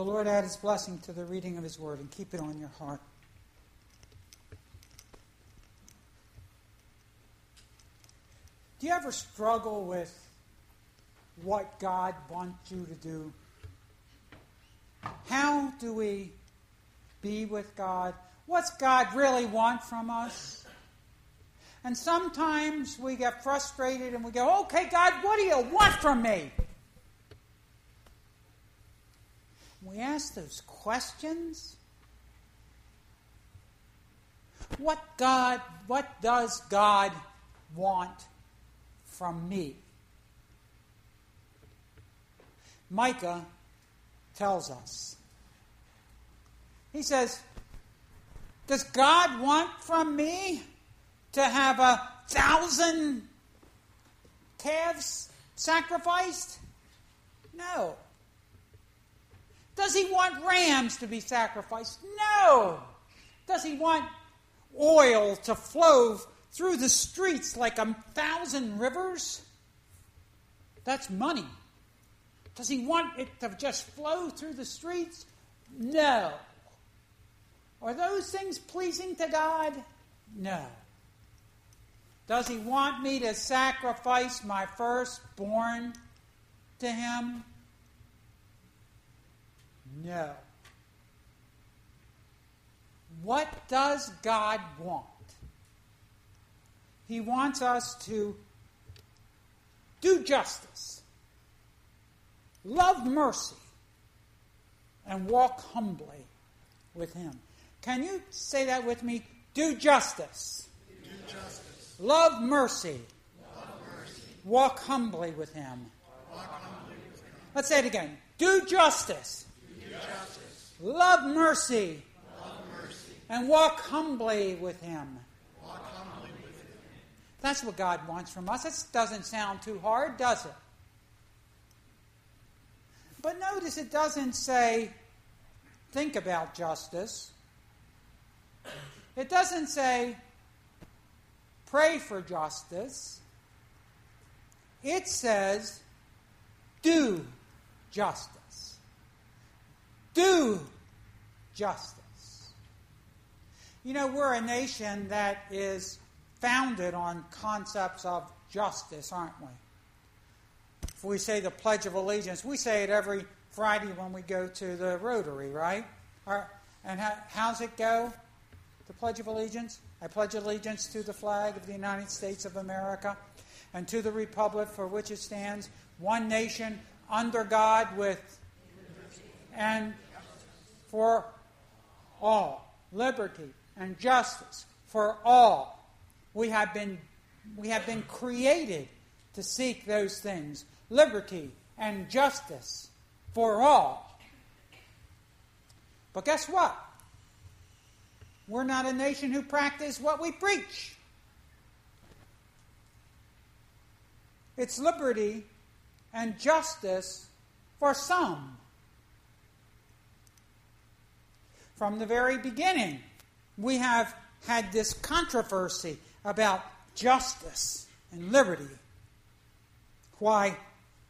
The Lord add His blessing to the reading of His Word and keep it on your heart. Do you ever struggle with what God wants you to do? How do we be with God? What's God really want from us? And sometimes we get frustrated and we go, okay, God, what do you want from me? We ask those questions. What does God want from me? Micah tells us. He says, does God want from me to have 1,000 calves sacrificed? No. Does He want rams to be sacrificed? No. Does He want oil to flow through the streets like 1,000 rivers? That's money. Does He want it to just flow through the streets? No. Are those things pleasing to God? No. Does He want me to sacrifice my firstborn to Him? No. What does God want? He wants us to do justice, love mercy, and walk humbly with Him. Can you say that with me? Do justice. Do justice. Love mercy. Love mercy. Walk humbly with Him. Walk humbly with Him. Let's say it again. Do justice. Do justice. Love mercy. Love mercy. And walk humbly with Him. Walk humbly with Him. That's what God wants from us. That doesn't sound too hard, does it? But notice it doesn't say, think about justice. It doesn't say, pray for justice. It says, do justice. Do justice. You know, we're a nation that is founded on concepts of justice, aren't we? If we say the Pledge of Allegiance, we say it every Friday when we go to the Rotary, right? And how's it go? The Pledge of Allegiance? I pledge allegiance to the flag of the United States of America and to the republic for which it stands, one nation under God with and for all, liberty and justice for all. We have been created to seek those things, liberty and justice for all. But guess what? We're not a nation who practice what we preach. It's liberty and justice for some. From the very beginning, we have had this controversy about justice and liberty. Why? It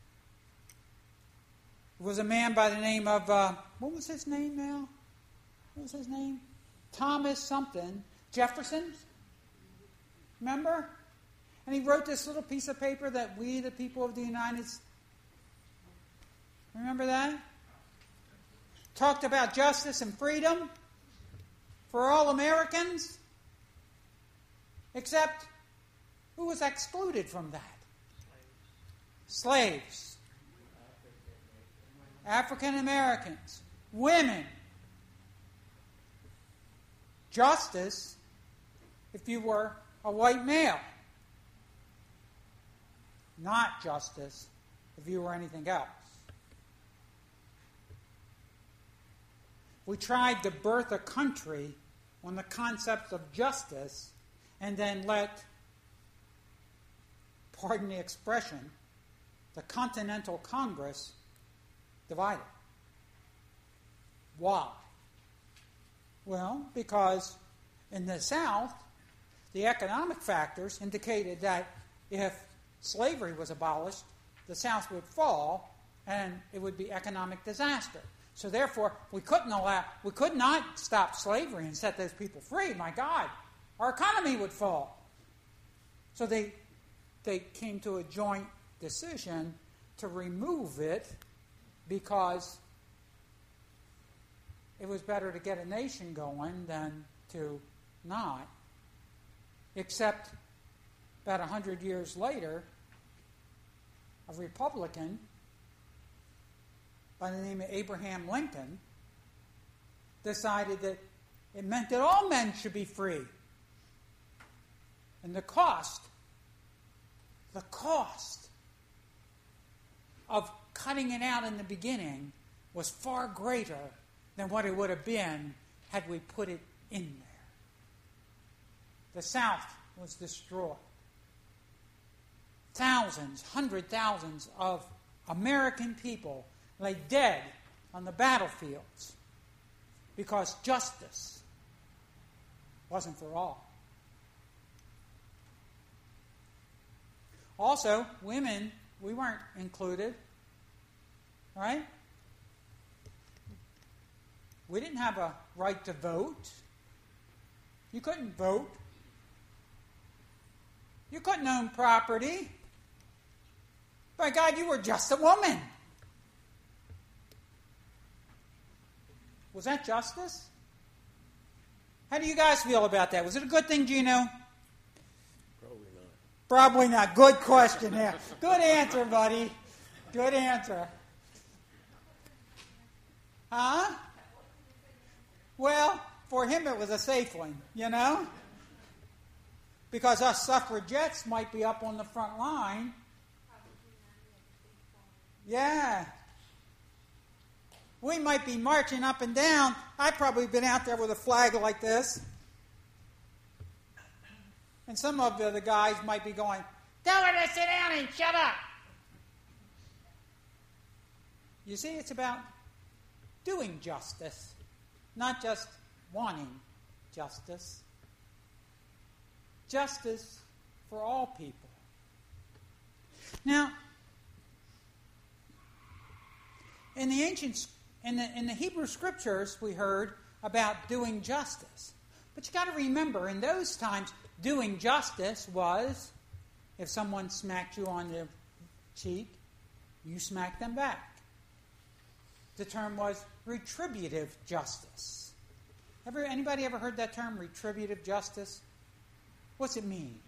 was a man by the name of, what was his name now? What was his name? Thomas something. Jefferson? Remember? And he wrote this little piece of paper that we, the people of the United States, remember that? Talked about justice and freedom for all Americans, except who was excluded from that? Slaves. African Americans. Women. Justice if you were a white male. Not justice if you were anything else. We tried to birth a country on the concepts of justice and then let, pardon the expression, the Continental Congress divide it. Why? Well, because in the South, the economic factors indicated that if slavery was abolished, the South would fall and it would be economic disaster. So therefore, we could not stop slavery and set those people free. My God, our economy would fall. So they came to a joint decision to remove it because it was better to get a nation going than to not. Except about 100 years later, a Republican by the name of Abraham Lincoln decided that it meant that all men should be free. And the cost of cutting it out in the beginning was far greater than what it would have been had we put it in there. The South was destroyed. Thousands, 100,000s of American people lay dead on the battlefields because justice wasn't for all. Also, women, we weren't included, right? We didn't have a right to vote. You couldn't vote. You couldn't own property. By God, you were just a woman. Was that justice? How do you guys feel about that? Was it a good thing, Gino? Probably not. Probably not. Good question. Yeah. Good answer, buddy. Good answer. Huh? Well, for him it was a safe one, you know? Because us suffragettes might be up on the front line. Yeah. We might be marching up and down. I've probably been out there with a flag like this. And some of the other guys might be going, "Tell her to sit down and shut up." You see, it's about doing justice, not just wanting justice. Justice for all people. Now, in the in the Hebrew Scriptures, we heard about doing justice. But you got to remember, in those times, doing justice was if someone smacked you on the cheek, you smacked them back. The term was retributive justice. Anybody ever heard that term, retributive justice? What's it mean?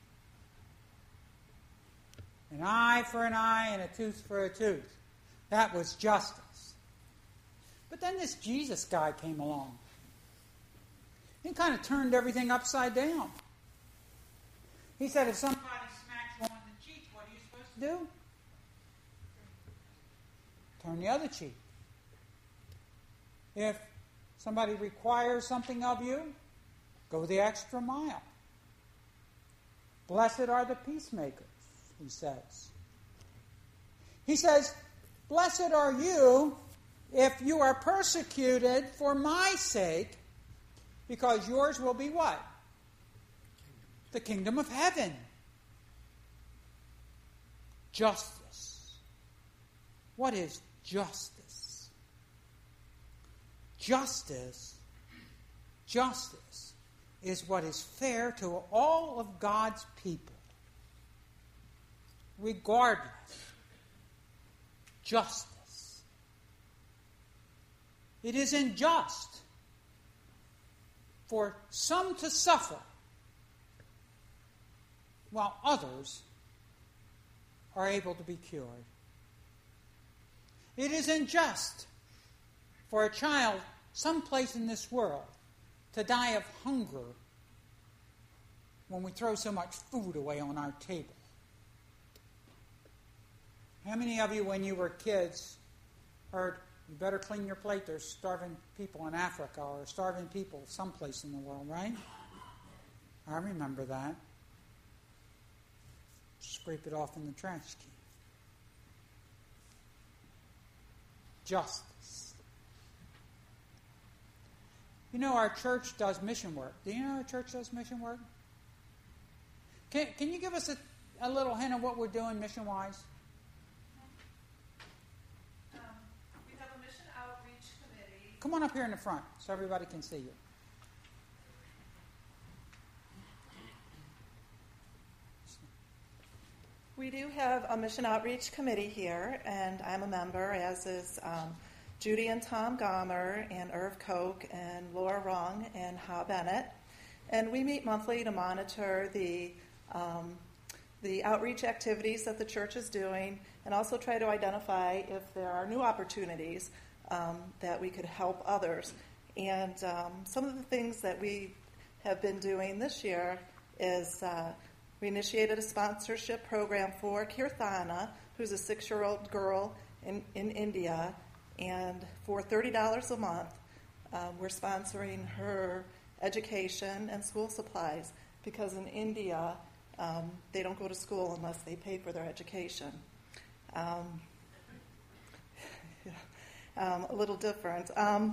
An eye for an eye and a tooth for a tooth. That was justice. But then this Jesus guy came along. He kind of turned everything upside down. He said, if somebody smacks you on the cheek, what are you supposed to do? Turn the other cheek. If somebody requires something of you, go the extra mile. Blessed are the peacemakers, he says. He says, blessed are you if you are persecuted for my sake, because yours will be what? The kingdom of heaven. Justice. What is justice? Justice is what is fair to all of God's people, regardless. Justice. It is unjust for some to suffer while others are able to be cured. It is unjust for a child someplace in this world to die of hunger when we throw so much food away on our table. How many of you, when you were kids, heard, you better clean your plate, there's starving people in Africa or starving people someplace in the world, right? I remember that. Scrape it off in the trash can. Justice. You know, our church does mission work. Do you know our church does mission work? Can you give us a little hint of what we're doing mission-wise? We have a mission outreach committee come on up here in the front so everybody can see you. We do have a mission outreach committee here, and I'm a member, as is Judy and Tom Gomer, and Irv Koch, and Laura Rung, and Ha Bennett. And we meet monthly to monitor the outreach activities that the church is doing, and also try to identify if there are new opportunities that we could help others. And some of the things that we have been doing this year is we initiated a sponsorship program for Kirthana, who's a 6-year-old girl in India, and for $30 a month, we're sponsoring her education and school supplies, because in India, they don't go to school unless they pay for their education. A little different.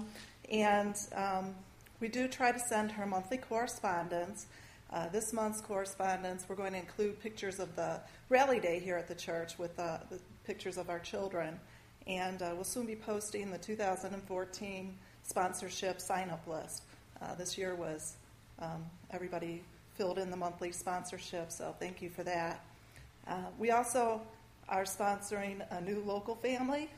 We do try to send her monthly correspondence. This month's correspondence, we're going to include pictures of the rally day here at the church with the pictures of our children. And we'll soon be posting the 2014 sponsorship sign-up list. This year was everybody filled in the monthly sponsorship, so thank you for that. We also are sponsoring a new local family.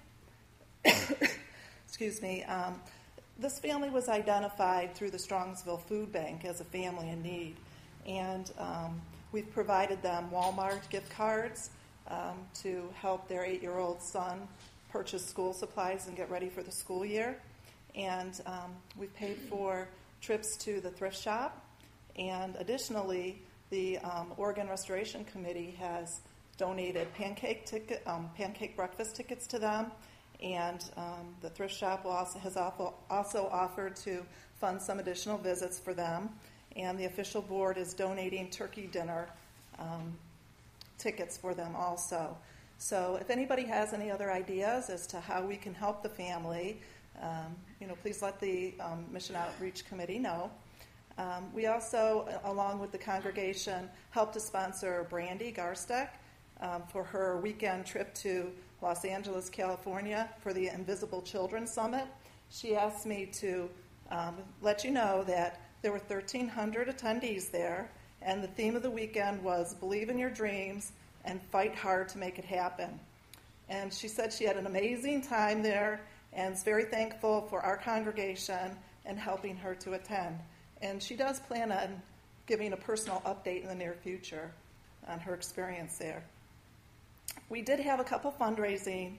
Excuse me. This family was identified through the Strongsville Food Bank as a family in need. And we've provided them Walmart gift cards to help their 8-year-old son purchase school supplies and get ready for the school year. And we've paid for trips to the thrift shop. And additionally, the Oregon Restoration Committee has donated pancake breakfast tickets to them. And the thrift shop has also offered to fund some additional visits for them. And the official board is donating turkey dinner tickets for them also. So if anybody has any other ideas as to how we can help the family, please let the Mission Outreach Committee know. We also, along with the congregation, helped to sponsor Brandy Garstek for her weekend trip to Los Angeles, California for the Invisible Children Summit. She asked me to let you know that there were 1,300 attendees there, and the theme of the weekend was Believe in Your Dreams and Fight Hard to Make it happen. And she said she had an amazing time there and is very thankful for our congregation and helping her to attend. And she does plan on giving a personal update in the near future on her experience there. We did have a couple fundraising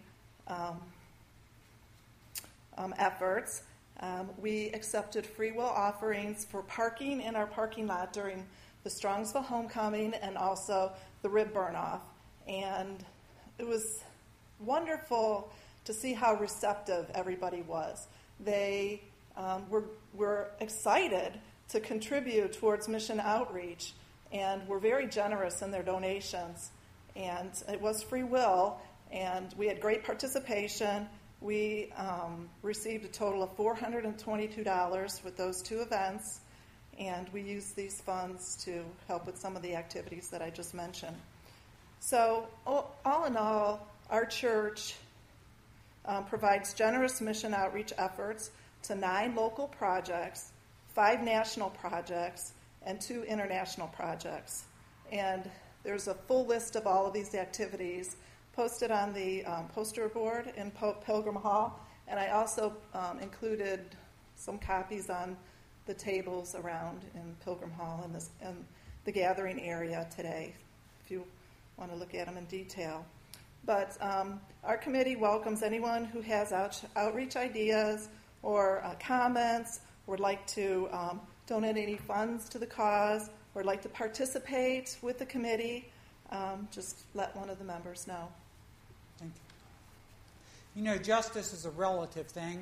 efforts. We accepted free will offerings for parking in our parking lot during the Strongsville Homecoming and also the rib burn-off. And it was wonderful to see how receptive everybody was. They were excited to contribute towards mission outreach and were very generous in their donations. And it was free will, and we had great participation. We received a total of $422 with those two events, and we used these funds to help with some of the activities that I just mentioned. So all in all, our church provides generous mission outreach efforts to 9 local projects, 5 national projects, and 2 international projects. And there's a full list of all of these activities posted on the poster board in Pilgrim Hall, and I also included some copies on the tables around in Pilgrim Hall and the gathering area today, if you want to look at them in detail. But our committee welcomes anyone who has outreach ideas or comments, or would like to donate any funds to the cause, or would like to participate with the committee. Just let one of the members know. Thank you. You know, justice is a relative thing.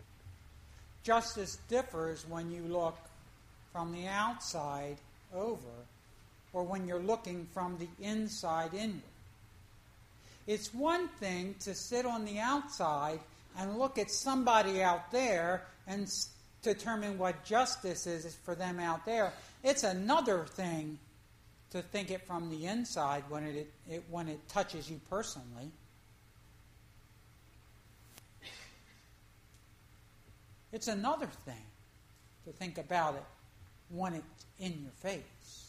Justice differs when you look from the outside over or when you're looking from the inside inward. It's one thing to sit on the outside and look at somebody out there and determine what justice is for them out there. It's another thing to think it from the inside when it touches you personally. It's another thing to think about it when it's in your face.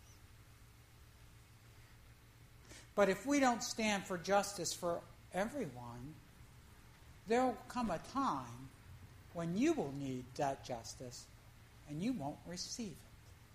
But if we don't stand for justice for everyone, there will come a time when you will need that justice and you won't receive it.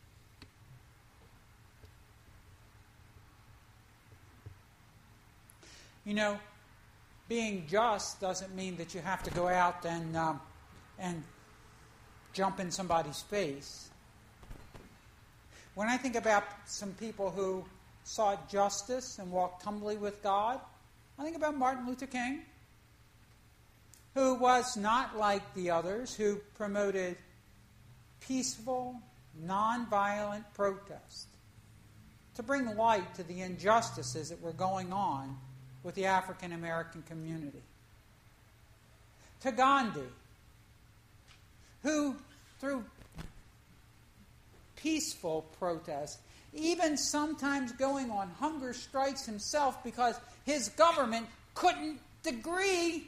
You know, being just doesn't mean that you have to go out and jump in somebody's face. When I think about some people who sought justice and walked humbly with God, I think about Martin Luther King, who was not like the others, who promoted peaceful, nonviolent protest to bring light to the injustices that were going on with the African American community. To Gandhi, who through peaceful protest, even sometimes going on hunger strikes himself because his government couldn't agree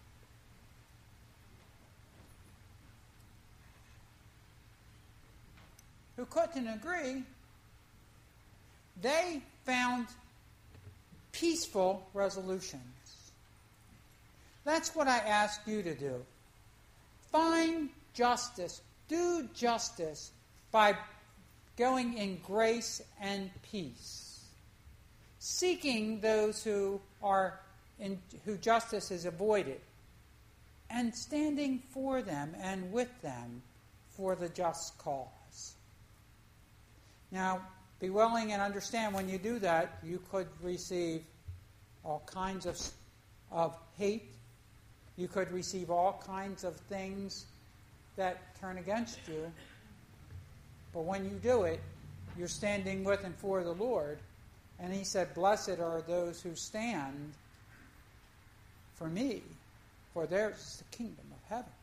they found peaceful resolutions. That's what I ask you to do. Find justice. Do justice by going in grace and peace. Seeking those who justice is avoided. And standing for them and with them for the just cause. Now, be willing and understand when you do that, you could receive all kinds of hate. You could receive all kinds of things that turn against you. But when you do it, you're standing with and for the Lord. And he said, "Blessed are those who stand for me, for theirs is the kingdom of heaven."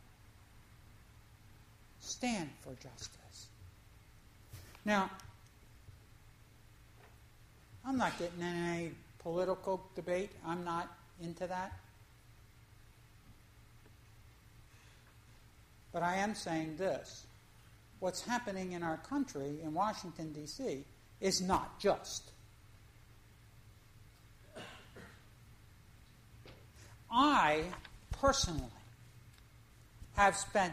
Stand for justice. Now, I'm not getting in any political debate. I'm not into that. But I am saying this. What's happening in our country, in Washington, D.C., is not just. I, personally, have spent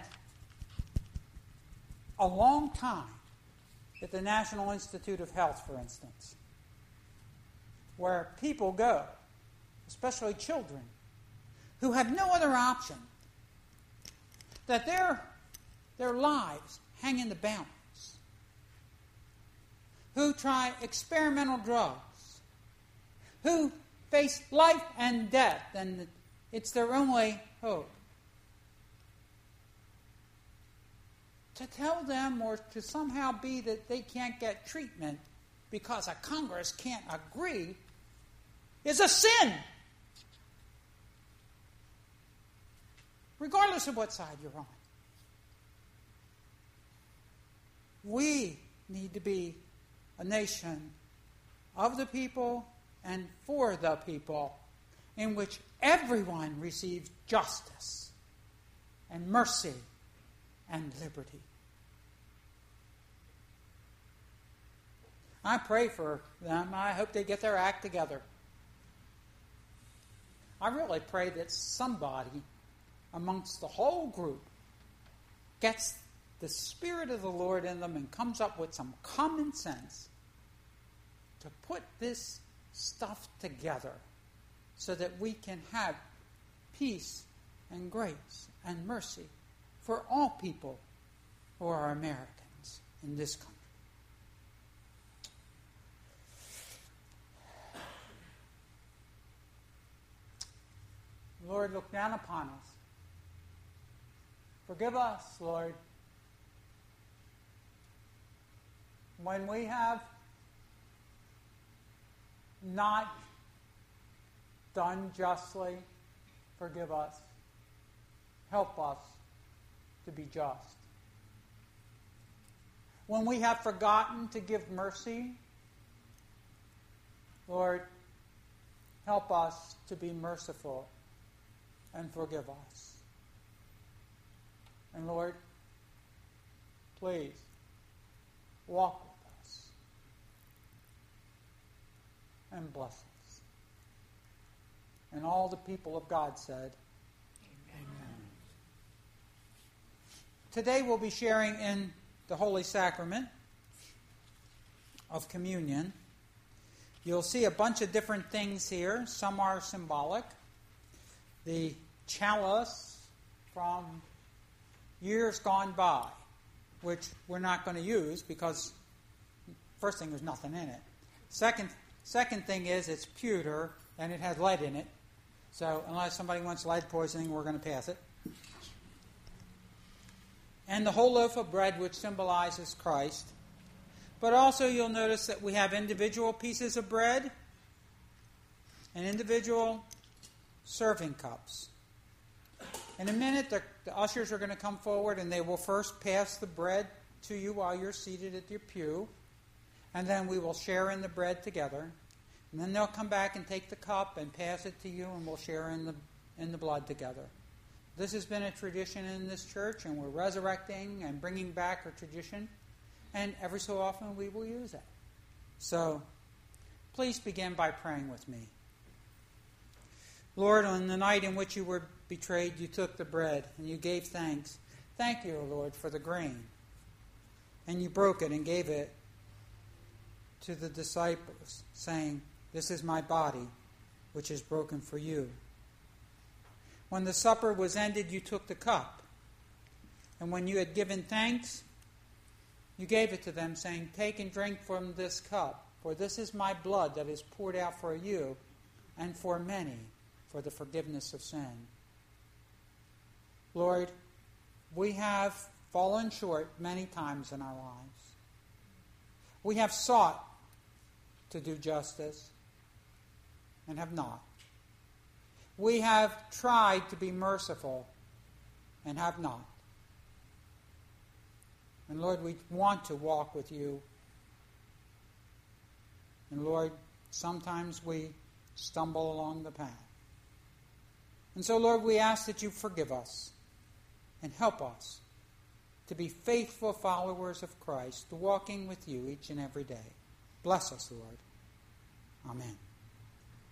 a long time at the National Institute of Health, for instance, where people go, especially children, who have no other option, that their lives hang in the balance, who try experimental drugs, who face life and death, and it's their only hope. To tell them or to somehow be that they can't get treatment because a Congress can't agree is a sin. Regardless of what side you're on. We need to be a nation of the people and for the people in which everyone receives justice and mercy and liberty. I pray for them. I hope they get their act together. I really pray that somebody amongst the whole group gets the Spirit of the Lord in them and comes up with some common sense to put this stuff together so that we can have peace and grace and mercy for all people who are Americans in this country. Lord, look down upon us. Forgive us, Lord, when we have not done justly. Forgive us. Help us to be just. When we have forgotten to give mercy, Lord, help us to be merciful and forgive us. And And Lord, please walk with us and bless us. And all the people of God said, Amen. Today we'll be sharing in the Holy Sacrament of Communion. You'll see a bunch of different things here. Some are symbolic. The chalice from years gone by, which we're not going to use because, first thing, there's nothing in it. Second thing is it's pewter and it has lead in it. So unless somebody wants lead poisoning, we're going to pass it. And the whole loaf of bread, which symbolizes Christ. But also you'll notice that we have individual pieces of bread and individual serving cups. In a minute, the ushers are going to come forward and they will first pass the bread to you while you're seated at your pew. And then we will share in the bread together. And then they'll come back and take the cup and pass it to you, and we'll share in the blood together. This has been a tradition in this church, and we're resurrecting and bringing back a tradition. And every so often we will use it. So please begin by praying with me. Lord, on the night in which you were betrayed, you took the bread and you gave thanks. Thank you, O Lord, for the grain. And you broke it and gave it to the disciples, saying, "This is my body, which is broken for you." When the supper was ended, you took the cup. And when you had given thanks, you gave it to them, saying, "Take and drink from this cup, for this is my blood that is poured out for you and for many for the forgiveness of sin." Lord, we have fallen short many times in our lives. We have sought to do justice and have not. We have tried to be merciful and have not. And Lord, we want to walk with you. And Lord, sometimes we stumble along the path. And so, Lord, we ask that you forgive us and help us to be faithful followers of Christ, walking with you each and every day. Bless us, Lord. Amen.